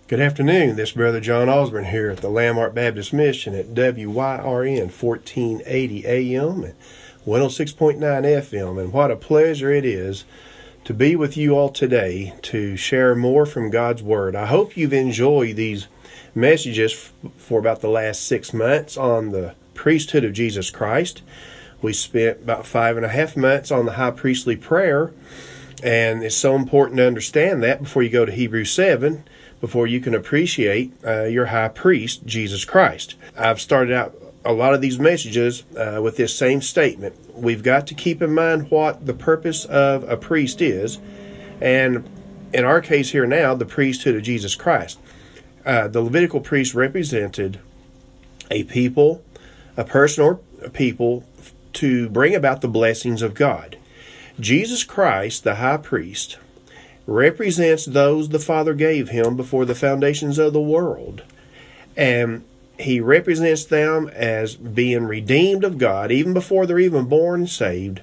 Good afternoon. This is Brother John Osborne here at the Landmark Baptist Mission at WYRN 1480 AM and 106.9 FM. And what a pleasure it is to be with you all today to share more from God's Word. I hope you've enjoyed these messages for about the last 6 months on the priesthood of Jesus Christ. We spent about 5.5 months on the high priestly prayer, and it's so important to understand that before you go to Hebrews 7, before you can appreciate your high priest, Jesus Christ. I've started out a lot of these messages with this same statement. We've got to keep in mind what the purpose of a priest is, and in our case here now, the priesthood of Jesus Christ. The Levitical priest represented a people, a person or a people, to bring about the blessings of God. Jesus Christ, the high priest, represents those the Father gave him before the foundations of the world. And he represents them as being redeemed of God, even before they're even born and saved.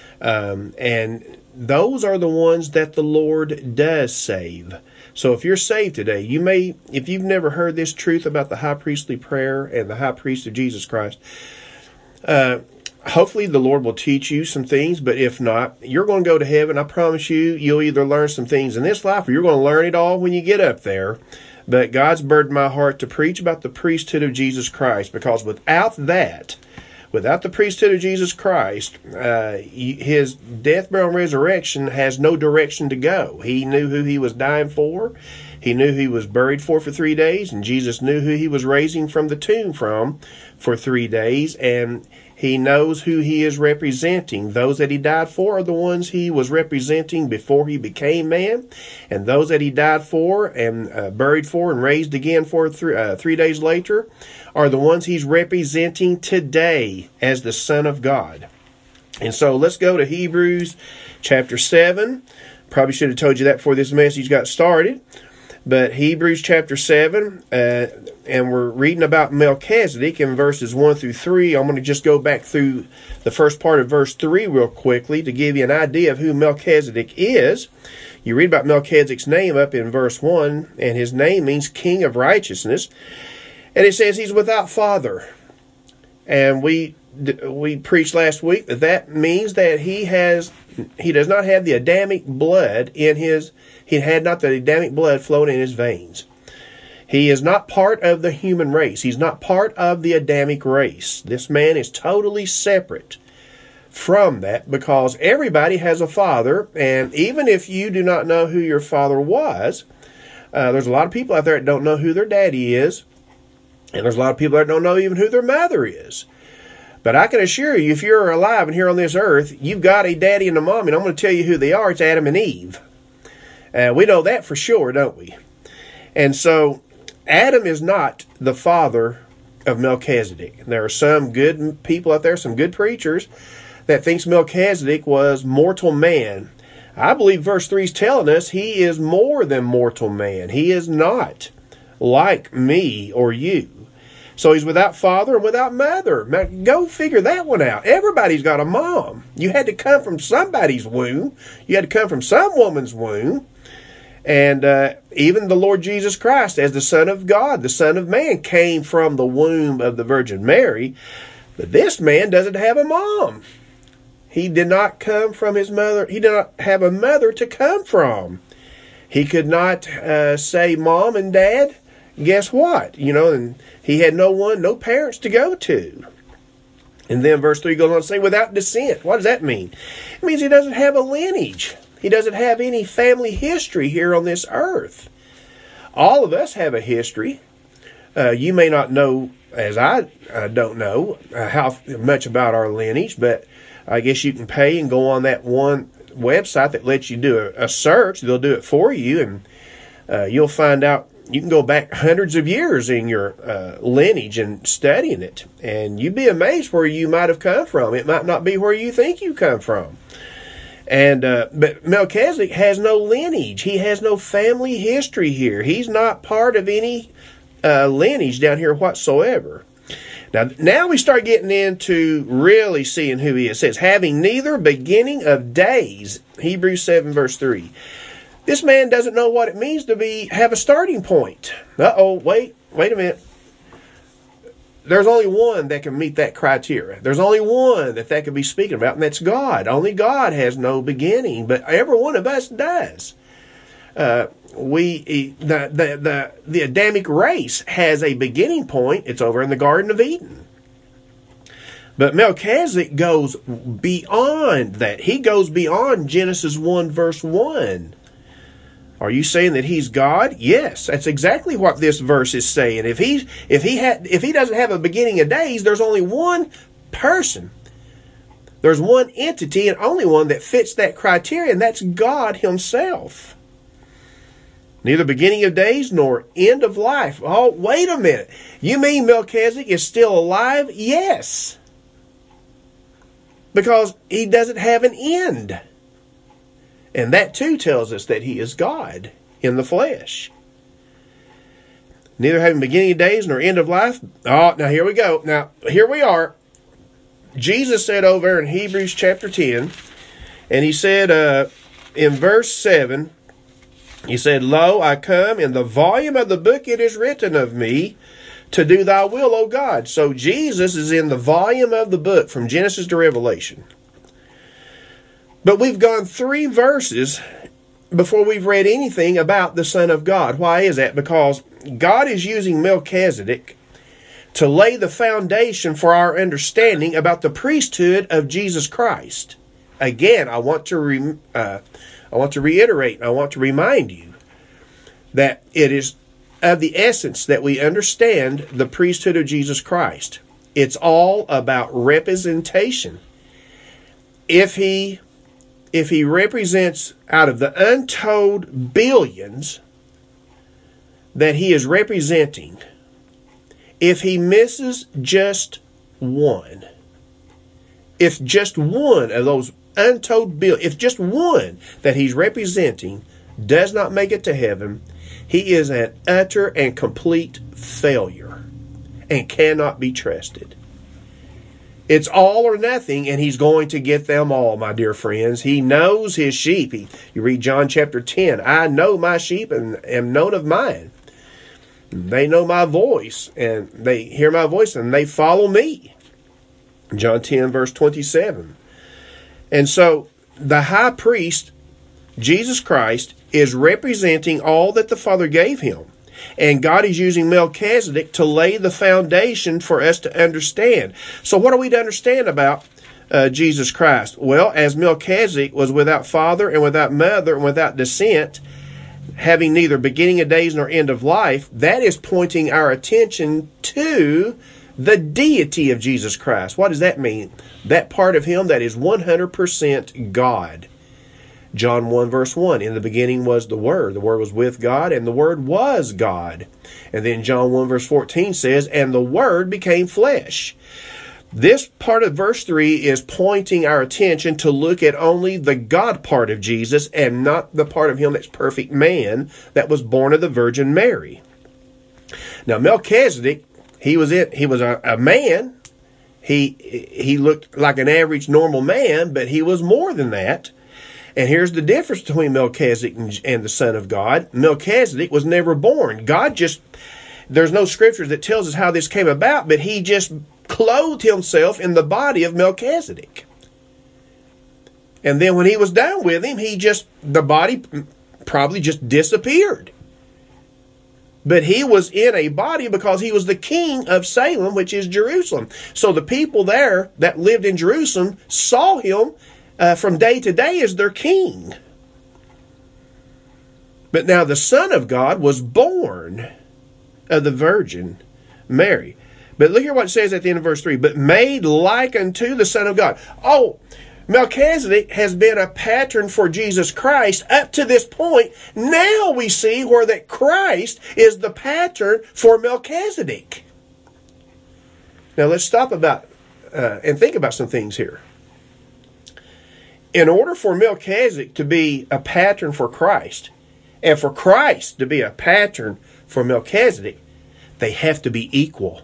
And those are the ones that the Lord does save. So if you're saved today, if you've never heard this truth about the high priestly prayer and the high priest of Jesus Christ, hopefully the Lord will teach you some things, but if not, you're going to go to heaven. I promise you, you'll either learn some things in this life or you're going to learn it all when you get up there. But God's burdened my heart to preach about the priesthood of Jesus Christ, because without the priesthood of Jesus Christ, his death, burial, and resurrection has no direction to go. He knew who he was dying for. He knew he was buried for 3 days, and Jesus knew who he was raising from the tomb for 3 days, and he knows who he is representing. Those that he died for are the ones he was representing before he became man, and those that he died for and buried for and raised again for 3 days later are the ones he's representing today as the Son of God. And so let's go to Hebrews chapter 7. Probably should have told you that before this message got started. But Hebrews chapter 7, and we're reading about Melchizedek in verses 1 through 3. I'm going to just go back through the first part of verse 3 real quickly to give you an idea of who Melchizedek is. You read about Melchizedek's name up in verse 1, and his name means King of Righteousness. And it says he's without father. And we preached last week that means that he does not have the Adamic blood he had not the Adamic blood flowing in his veins. He is not part of the human race. He's not part of the Adamic race. This man is totally separate from that, because everybody has a father, and even if you do not know who your father was, there's a lot of people out there that don't know who their daddy is, and there's a lot of people that don't know even who their mother is. But I can assure you, if you're alive and here on this earth, you've got a daddy and a mommy, and I'm going to tell you who they are. It's Adam and Eve. We know that for sure, don't we? And so Adam is not the father of Melchizedek. There are some good people out there, some good preachers, that thinks Melchizedek was mortal man. I believe verse 3 is telling us he is more than mortal man. He is not like me or you. So he's without father and without mother. Now, go figure that one out. Everybody's got a mom. You had to come from somebody's womb. You had to come from some woman's womb. And even the Lord Jesus Christ, as the Son of God, the Son of Man, came from the womb of the Virgin Mary. But this man doesn't have a mom. He did not come from his mother. He did not have a mother to come from. He could not say mom and dad. Guess what? And he had no parents to go to. And then verse 3 goes on to say, without descent. What does that mean? It means he doesn't have a lineage. He doesn't have any family history here on this earth. All of us have a history. You may not know, as I don't know, how much about our lineage, but I guess you can pay and go on that one website that lets you do a search. They'll do it for you, and you'll find out. You can go back hundreds of years in your lineage and studying it, and you'd be amazed where you might have come from. It might not be where you think you come from. And but Melchizedek has no lineage. He has no family history here. He's not part of any lineage down here whatsoever. Now we start getting into really seeing who he is. It says, having neither beginning of days, Hebrews 7 verse 3. This man doesn't know what it means to have a starting point. Wait a minute. There's only one that can meet that criteria. There's only one that can be speaking about, and that's God. Only God has no beginning, but every one of us does. The Adamic race has a beginning point. It's over in the Garden of Eden. But Melchizedek goes beyond that. He goes beyond Genesis 1 verse 1. Are you saying that he's God? Yes, that's exactly what this verse is saying. If he doesn't have a beginning of days, there's only one person. There's one entity and only one that fits that criteria, and that's God himself. Neither beginning of days nor end of life. Oh, wait a minute. You mean Melchizedek is still alive? Yes. Because he doesn't have an end. And that too tells us that he is God in the flesh. Neither having beginning of days nor end of life. Oh, now here we go. Now, here we are. Jesus said over in Hebrews chapter 10, and he said in verse 7, he said, Lo, I come, in the volume of the book it is written of me, to do thy will, O God. So Jesus is in the volume of the book from Genesis to Revelation. But we've gone 3 verses before we've read anything about the Son of God. Why is that? Because God is using Melchizedek to lay the foundation for our understanding about the priesthood of Jesus Christ. Again, I want to reiterate, I want to remind you that it is of the essence that we understand the priesthood of Jesus Christ. It's all about representation. If he represents out of the untold billions that he is representing, if he misses just one, if just one of those untold billions, if just one that he's representing does not make it to heaven, he is an utter and complete failure and cannot be trusted. It's all or nothing, and he's going to get them all, my dear friends. He knows his sheep. You read John chapter 10. I know my sheep and am known of mine. They know my voice, and they hear my voice, and they follow me. John 10, verse 27. And so, the high priest, Jesus Christ, is representing all that the Father gave him. And God is using Melchizedek to lay the foundation for us to understand. So what are we to understand about Jesus Christ? Well, as Melchizedek was without father and without mother and without descent, having neither beginning of days nor end of life, that is pointing our attention to the deity of Jesus Christ. What does that mean? That part of him that is 100% God. John 1 verse 1, in the beginning was the Word was with God, and the Word was God. And then John 1 verse 14 says, and the Word became flesh. This part of verse 3 is pointing our attention to look at only the God part of Jesus and not the part of him that's perfect man that was born of the Virgin Mary. Now Melchizedek, he was a man. He looked like an average normal man, but he was more than that. And here's the difference between Melchizedek and the Son of God. Melchizedek was never born. There's no scriptures that tells us how this came about, but he just clothed himself in the body of Melchizedek. And then when he was done with him, the body probably just disappeared. But he was in a body because he was the king of Salem, which is Jerusalem. So the people there that lived in Jerusalem saw him from day to day as their king. But now the Son of God was born of the Virgin Mary. But look here what it says at the end of verse 3. But made like unto the Son of God. Oh, Melchizedek has been a pattern for Jesus Christ up to this point. Now we see where that Christ is the pattern for Melchizedek. Now let's stop and think about some things here. In order for Melchizedek to be a pattern for Christ, and for Christ to be a pattern for Melchizedek, they have to be equal.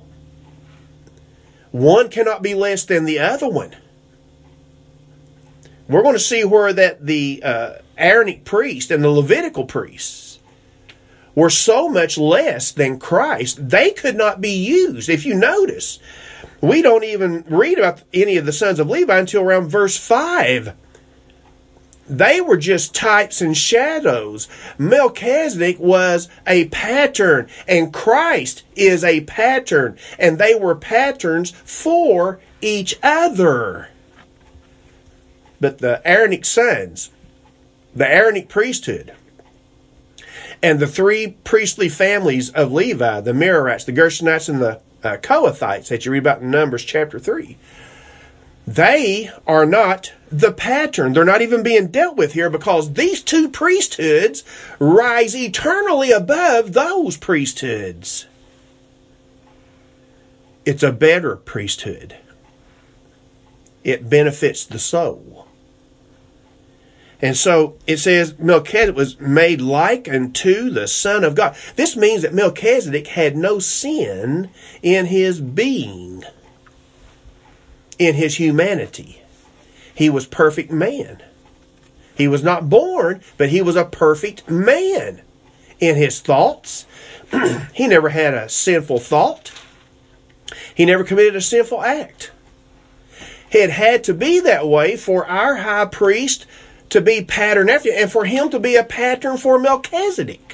One cannot be less than the other one. We're going to see where that the Aaronic priests and the Levitical priests were so much less than Christ, they could not be used. If you notice, we don't even read about any of the sons of Levi until around verse 5. They were just types and shadows. Melchizedek was a pattern, and Christ is a pattern, and they were patterns for each other. But the Aaronic sons, the Aaronic priesthood, and the three priestly families of Levi, the Merarites, the Gershonites, and the Kohathites that you read about in Numbers chapter 3, they are not the pattern. They're not even being dealt with here, because these two priesthoods rise eternally above those priesthoods. It's a better priesthood. It benefits the soul. And so it says Melchizedek was made like unto the Son of God. This means that Melchizedek had no sin in his being, in his humanity. He was perfect man. He was not born, but he was a perfect man in his thoughts. He never had a sinful thought. He never committed a sinful act. It had to be that way for our high priest to be patterned after, and for him to be a pattern for Melchizedek.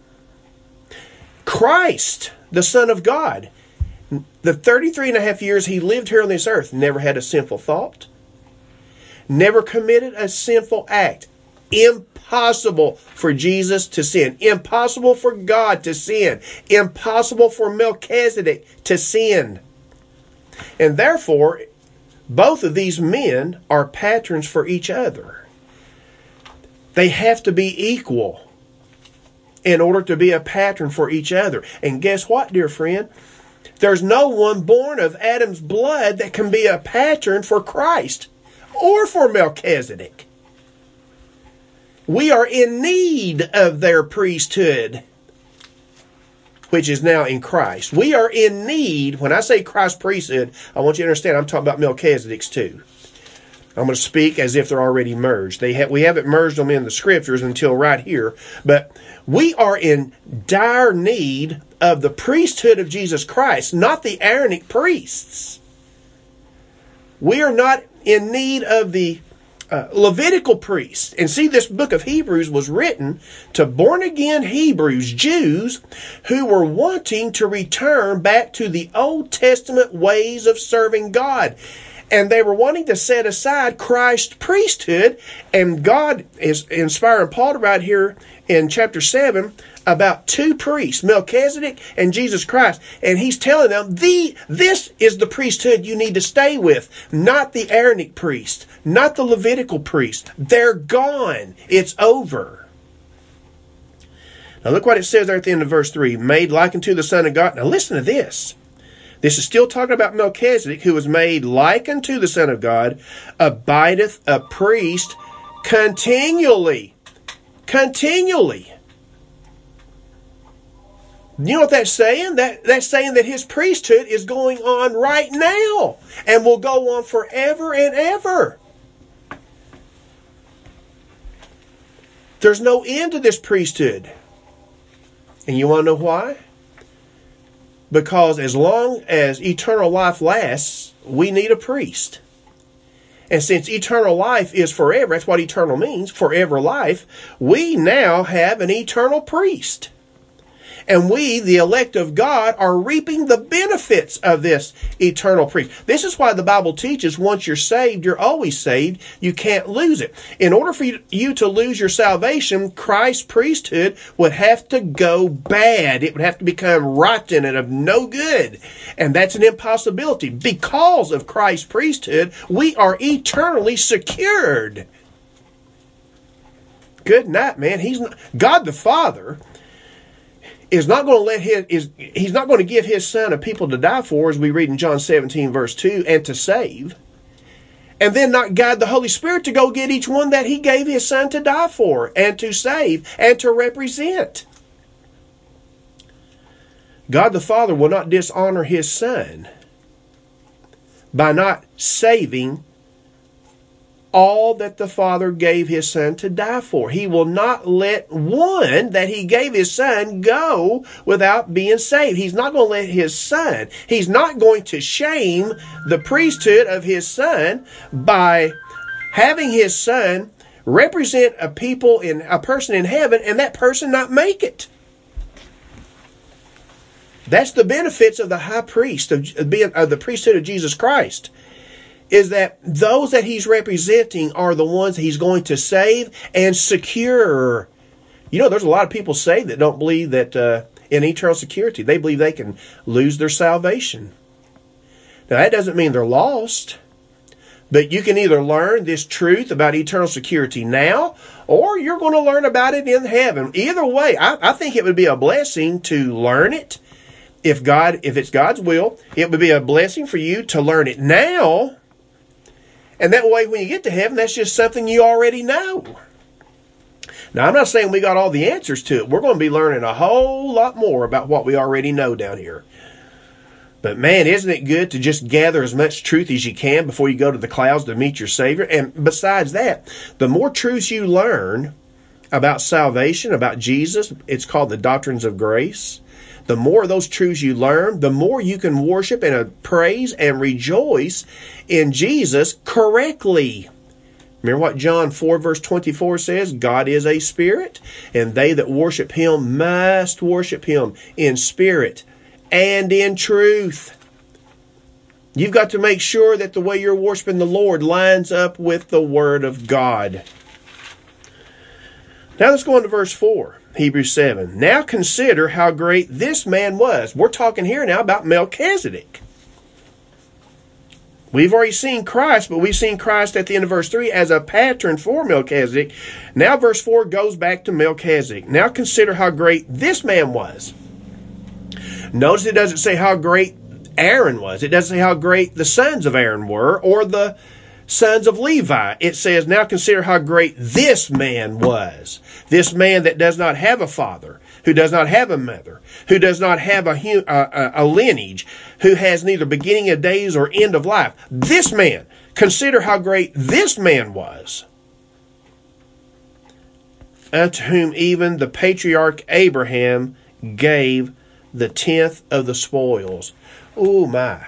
Christ, the Son of God, the 33 and a half years he lived here on this earth, never had a sinful thought, never committed a sinful act. Impossible for Jesus to sin. Impossible for God to sin. Impossible for Melchizedek to sin. And therefore, both of these men are patterns for each other. They have to be equal in order to be a pattern for each other. And guess what, dear friend? There's no one born of Adam's blood that can be a pattern for Christ or for Melchizedek. We are in need of their priesthood, which is now in Christ. We are in need. When I say Christ's priesthood, I want you to understand I'm talking about Melchizedek's too. I'm going to speak as if they're already merged. We haven't merged them in the scriptures until right here. But we are in dire need of the priesthood of Jesus Christ, not the Aaronic priests. We are not in need of the Levitical priests. And see, this book of Hebrews was written to born-again Hebrews, Jews, who were wanting to return back to the Old Testament ways of serving God. And they were wanting to set aside Christ's priesthood. And God is inspiring Paul to write here in chapter 7 about two priests, Melchizedek and Jesus Christ. And he's telling them, this is the priesthood you need to stay with, not the Aaronic priest, not the Levitical priest. They're gone. It's over. Now look what it says there at the end of verse 3. Made like unto the Son of God. Now listen to this. This is still talking about Melchizedek, who was made like unto the Son of God, abideth a priest continually. Continually. You know what that's saying? That's saying that his priesthood is going on right now and will go on forever and ever. There's no end to this priesthood. And you want to know why? Because as long as eternal life lasts, we need a priest. And since eternal life is forever, that's what eternal means, forever life, we now have an eternal priest. And we, the elect of God, are reaping the benefits of this eternal priest. This is why the Bible teaches once you're saved, you're always saved. You can't lose it. In order for you to lose your salvation, Christ's priesthood would have to go bad. It would have to become rotten and of no good. And that's an impossibility. Because of Christ's priesthood, we are eternally secured. Good night, man. God the Father is not going to he's not going to give his son a people to die for, as we read in John 17 verse 2, and to save, and then not guide the Holy Spirit to go get each one that he gave his son to die for and to save and to represent. God the Father will not dishonor his son by not saving all that the Father gave his Son to die for. He will not let one that he gave his Son go without being saved. He's not going to let his Son. He's not going to shame the priesthood of his Son by having his Son represent a person in heaven and that person not make it. That's the benefits of the high priest, of the priesthood of Jesus Christ, is that those that he's representing are the ones he's going to save and secure. You know, there's a lot of people saved that don't believe that in eternal security. They believe they can lose their salvation. Now, that doesn't mean they're lost, but you can either learn this truth about eternal security now, or you're going to learn about it in heaven. Either way, I think it would be a blessing to learn it. If it's God's will, it would be a blessing for you to learn it now. And that way, when you get to heaven, that's just something you already know. Now, I'm not saying we got all the answers to it. We're going to be learning a whole lot more about what we already know down here. But man, isn't it good to just gather as much truth as you can before you go to the clouds to meet your Savior? And besides that, the more truths you learn about salvation, about Jesus, it's called the doctrines of grace. The more of those truths you learn, the more you can worship and praise and rejoice in Jesus correctly. Remember what John 4 verse 24 says? God is a spirit, and they that worship him must worship him in spirit and in truth. You've got to make sure that the way you're worshiping the Lord lines up with the Word of God. Now let's go on to verse 4. Hebrews 7. Now consider how great this man was. We're talking here now about Melchizedek. We've already seen Christ, but we've seen Christ at the end of verse 3 as a pattern for Melchizedek. Now verse 4 goes back to Melchizedek. Now consider how great this man was. Notice it doesn't say how great Aaron was. It doesn't say how great the sons of Aaron were or the sons of Levi. It says, now consider how great this man was. This man that does not have a father, who does not have a mother, who does not have a lineage, who has neither beginning of days or end of life. This man, consider how great this man was. Unto whom even the patriarch Abraham gave the 10th of the spoils. Oh my.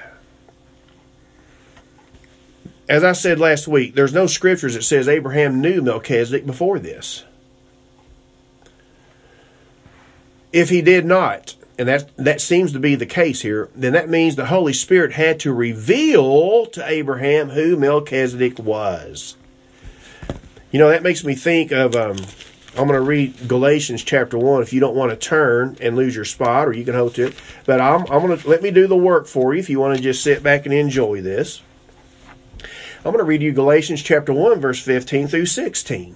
As I said last week, there's no scriptures that says Abraham knew Melchizedek before this. If he did not, and that seems to be the case here, then that means the Holy Spirit had to reveal to Abraham who Melchizedek was. You know, that makes me think of, I'm going to read Galatians chapter 1 if you don't want to turn and lose your spot, or you can hold to it. But I'm going to let me do the work for you if you want to just sit back and enjoy this. I'm going to read you Galatians chapter 1, verse 15 through 16.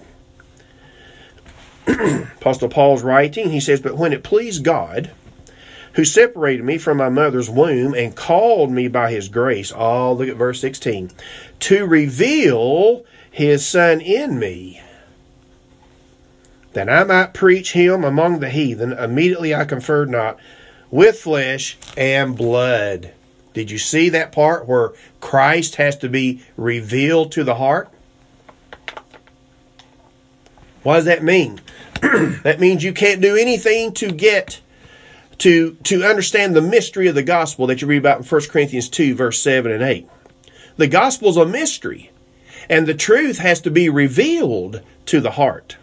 Apostle Paul's writing, he says, but when it pleased God, who separated me from my mother's womb and called me by his grace, look at verse 16, to reveal his Son in me, that I might preach him among the heathen, immediately I conferred not with flesh and blood. Did you see that part where Christ has to be revealed to the heart? What does that mean? That means you can't do anything to get to understand the mystery of the gospel that you read about in 1 Corinthians 2, verse 7 and 8. The gospel is a mystery, and the truth has to be revealed to the heart.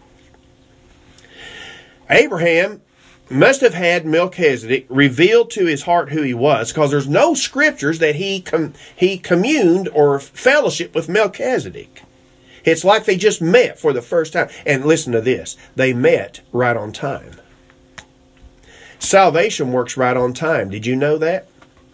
Abraham must have had Melchizedek revealed to his heart who he was, because there's no scriptures that he communed or fellowship with Melchizedek. It's like they just met for the first time. And listen to this. They met right on time. Salvation works right on time. Did you know that?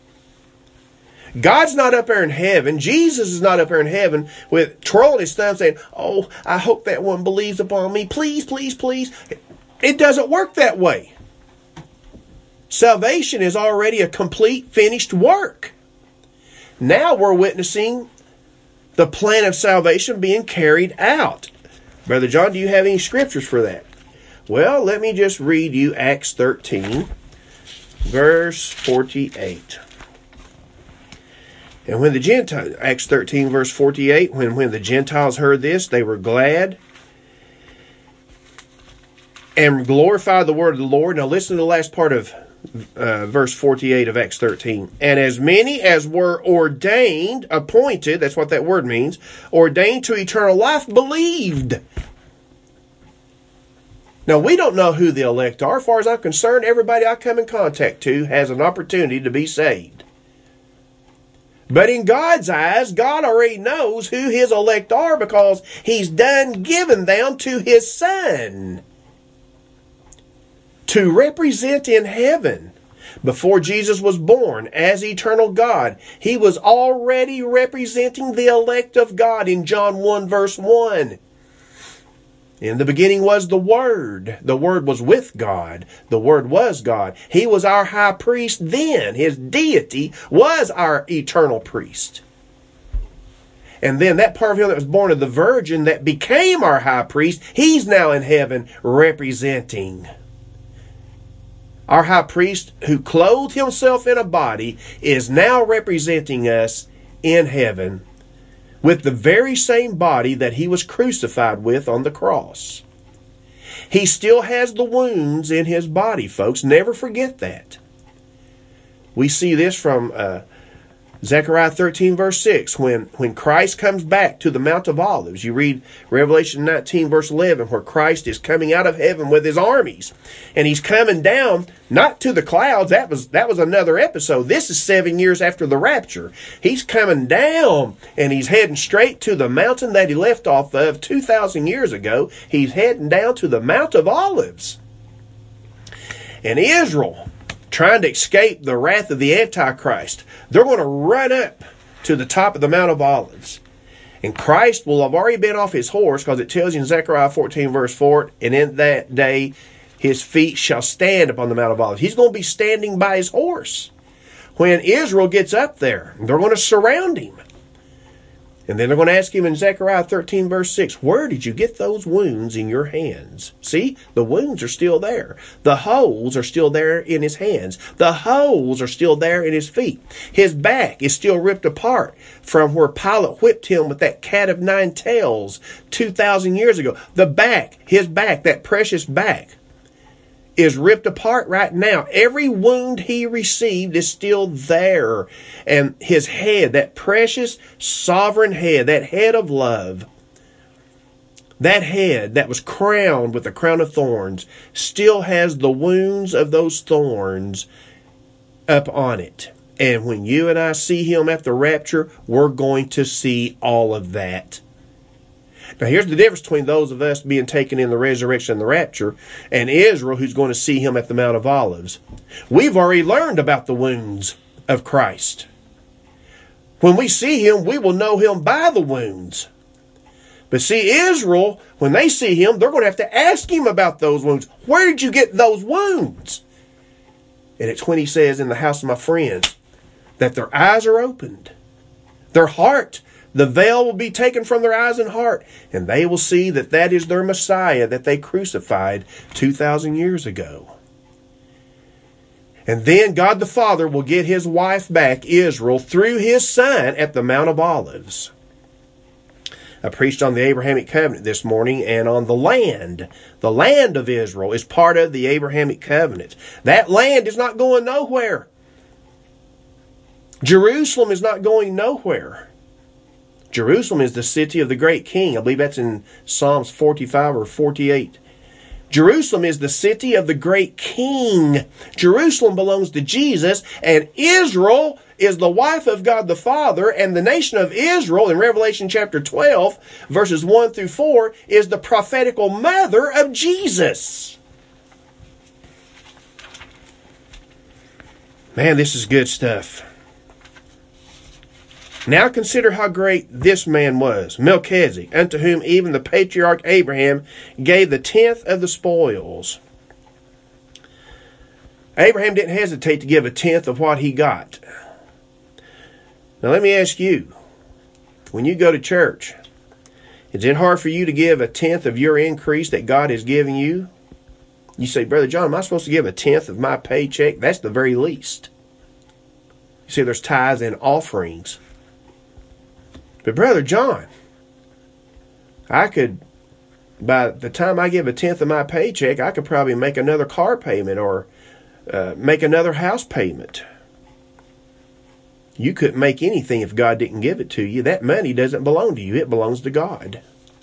God's not up there in heaven. Jesus is not up there in heaven with twirling his thumb saying, oh, I hope that one believes upon me. Please, please, please. It doesn't work that way. Salvation is already a complete, finished work. Now we're witnessing the plan of salvation being carried out. Brother John, do you have any scriptures for that? Well, let me just read you Acts 13, verse 48. And when the Gentiles, Acts 13 verse 48, when the Gentiles heard this, they were glad and glorified the word of the Lord. Now listen to the last part of verse 48 of Acts 13. And as many as were ordained, appointed, that's what that word means, ordained to eternal life, believed. Now, we don't know who the elect are. As far as I'm concerned, everybody I come in contact to has an opportunity to be saved. But in God's eyes, God already knows who his elect are because he's done given them to his Son to represent in heaven. Before Jesus was born as eternal God, he was already representing the elect of God in John 1 verse 1. In the beginning was the Word. The Word was with God. The Word was God. He was our high priest then. His deity was our eternal priest. And then that part of him that was born of the Virgin that became our high priest, he's now in heaven representing. Our high priest who clothed himself in a body is now representing us in heaven with the very same body that he was crucified with on the cross. He still has the wounds in his body, folks. Never forget that. We see this from Zechariah 13 verse 6. When Christ comes back to the Mount of Olives, you read Revelation 19 verse 11, where Christ is coming out of heaven with his armies. And he's coming down, not to the clouds. That was another episode. This is 7 years after the rapture. He's coming down and he's heading straight to the mountain that he left off of 2,000 years ago. He's heading down to the Mount of Olives. And Israel, trying to escape the wrath of the Antichrist, they're going to run up to the top of the Mount of Olives. And Christ will have already been off his horse, because it tells you in Zechariah 14 verse 4, and in that day his feet shall stand upon the Mount of Olives. He's going to be standing by his horse. When Israel gets up there, they're going to surround him. And then they're going to ask him in Zechariah 13 verse 6, where did you get those wounds in your hands? See, the wounds are still there. The holes are still there in his hands. The holes are still there in his feet. His back is still ripped apart from where Pilate whipped him with that cat of nine tails 2,000 years ago. The back, his back, that precious back, is ripped apart right now. Every wound he received is still there. And his head, that precious sovereign head, that head of love, that head that was crowned with the crown of thorns, still has the wounds of those thorns up on it. And when you and I see him at the rapture, we're going to see all of that. Now here's the difference between those of us being taken in the resurrection and the rapture and Israel, who's going to see him at the Mount of Olives. We've already learned about the wounds of Christ. When we see him, we will know him by the wounds. But see, Israel, when they see him, they're going to have to ask him about those wounds. Where did you get those wounds? And it's when he says, in the house of my friends, that their eyes are opened. Their heart, the veil will be taken from their eyes and heart, and they will see that that is their Messiah that they crucified 2,000 years ago. And then God the Father will get his wife back, Israel, through his Son at the Mount of Olives. I preached on the Abrahamic covenant this morning and on the land. The land of Israel is part of the Abrahamic covenant. That land is not going nowhere. Jerusalem is not going nowhere. Jerusalem is the city of the great king. I believe that's in Psalms 45 or 48. Jerusalem is the city of the great king. Jerusalem belongs to Jesus, and Israel is the wife of God the Father, and the nation of Israel in Revelation chapter 12, verses 1 through 4, is the prophetical mother of Jesus. Man, this is good stuff. Now consider how great this man was, Melchizedek, unto whom even the patriarch Abraham gave the 10th of the spoils. Abraham didn't hesitate to give a 10th of what he got. Now let me ask you, when you go to church, is it hard for you to give a 10th of your increase that God is giving you? You say, Brother John, am I supposed to give a 10th of my paycheck? That's the very least. You see, there's tithes and offerings. But Brother John, I could, by the time I give a tenth of my paycheck, I could probably make another car payment or make another house payment. You couldn't make anything if God didn't give it to you. That money doesn't belong to you. It belongs to God.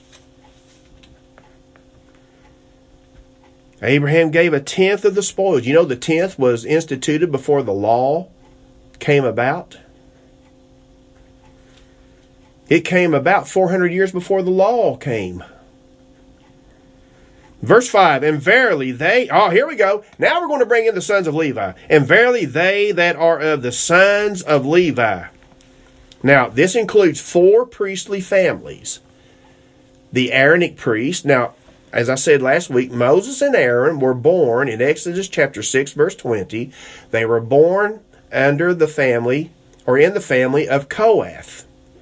Abraham gave a tenth of the spoils. You know, the tenth was instituted before the law came about. It came about 400 years before the law came. Verse 5, and verily they, here we go. Now we're going to bring in the sons of Levi. And verily they that are of the sons of Levi. Now, this includes 4 priestly families. The Aaronic priest. Now, as I said last week, Moses and Aaron were born in Exodus chapter 6, verse 20. They were born under the family, or in the family of Kohath.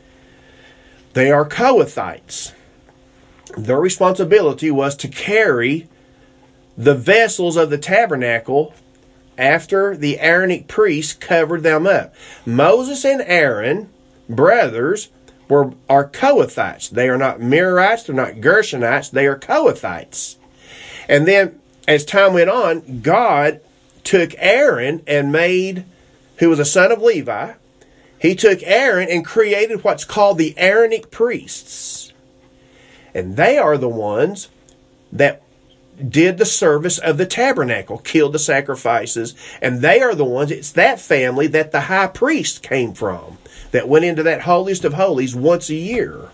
They are Kohathites. Their responsibility was to carry the vessels of the tabernacle after the Aaronic priests covered them up. Moses and Aaron, brothers, are Kohathites. They are not Merarites, they're not Gershonites, they are Kohathites. And then, as time went on, God took Aaron and who was a son of Levi, he took Aaron and created what's called the Aaronic priests. And they are the ones that did the service of the tabernacle, killed the sacrifices, and they are the ones, it's that family that the high priest came from, that went into that holiest of holies once a year.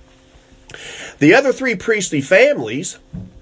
The other 3 priestly families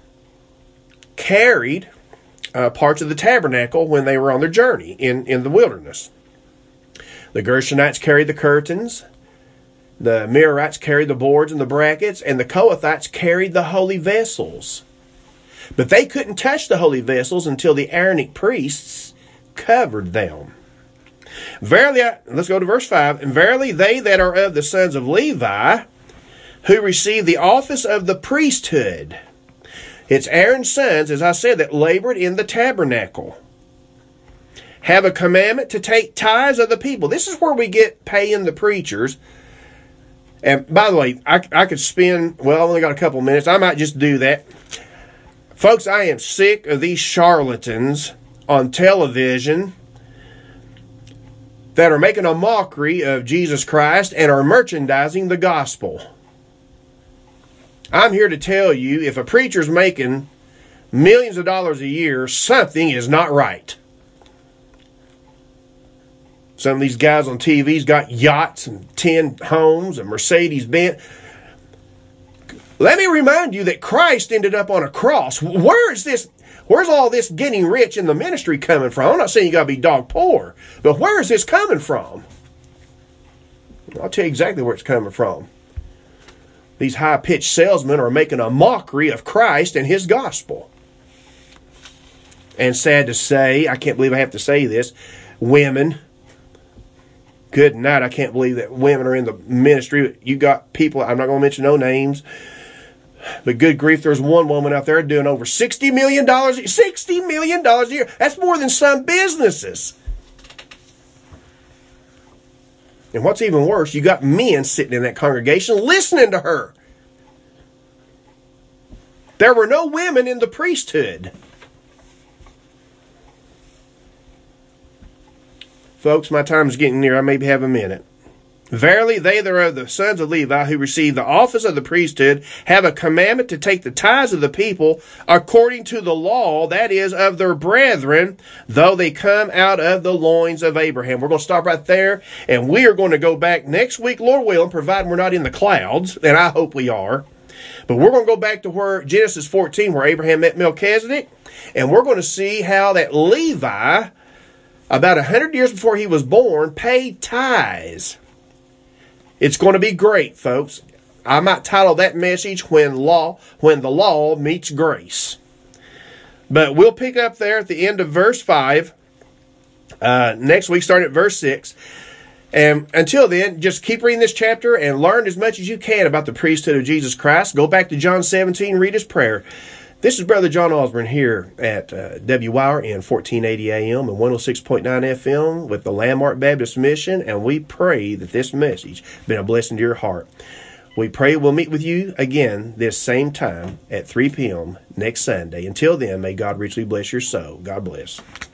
carried parts of the tabernacle when they were on their journey in the wilderness. The Gershonites carried the curtains, the Merarites carried the boards and the brackets, and the Kohathites carried the holy vessels. But they couldn't touch the holy vessels until the Aaronic priests covered them. Verily, let's go to verse 5. And verily they that are of the sons of Levi, who receive the office of the priesthood. It's Aaron's sons, as I said, that labored in the tabernacle. Have a commandment to take tithes of the people. This is where we get paying the preachers. And by the way, I could spend, I only got a couple minutes. I might just do that. Folks, I am sick of these charlatans on television that are making a mockery of Jesus Christ and are merchandising the gospel. I'm here to tell you, if a preacher's making millions of dollars a year, something is not right. Some of these guys on TV's got yachts and 10 homes and Mercedes-Benz. Let me remind you that Christ ended up on a cross. Where's all this getting rich in the ministry coming from? I'm not saying you got to be dog poor, but where is this coming from? I'll tell you exactly where it's coming from. These high-pitched salesmen are making a mockery of Christ and his gospel. And sad to say, I can't believe I have to say this, women, good night, I can't believe that women are in the ministry. You got people, I'm not going to mention no names, but good grief, there's one woman out there doing over $60 million a year. That's more than some businesses. And what's even worse, you got men sitting in that congregation listening to her. There were no women in the priesthood. Folks, my time is getting near. I maybe have a minute. Verily, they that are of the sons of Levi who receive the office of the priesthood have a commandment to take the tithes of the people according to the law, that is, of their brethren, though they come out of the loins of Abraham. We're going to stop right there, and we are going to go back next week, Lord willing, providing we're not in the clouds, and I hope we are. But we're going to go back to where Genesis 14, where Abraham met Melchizedek, and we're going to see how that Levi, about 100 years before he was born, paid tithes. It's going to be great, folks. I might title that message, When the Law Meets Grace. But we'll pick up there at the end of verse 5. Next week, starting at verse 6. And until then, just keep reading this chapter and learn as much as you can about the priesthood of Jesus Christ. Go back to John 17, read his prayer. This is Brother John Osborne here at WYRN 1480 AM and 106.9 FM with the Landmark Baptist Mission, and we pray that this message has been a blessing to your heart. We pray we'll meet with you again this same time at 3 p.m. next Sunday. Until then, may God richly bless your soul. God bless.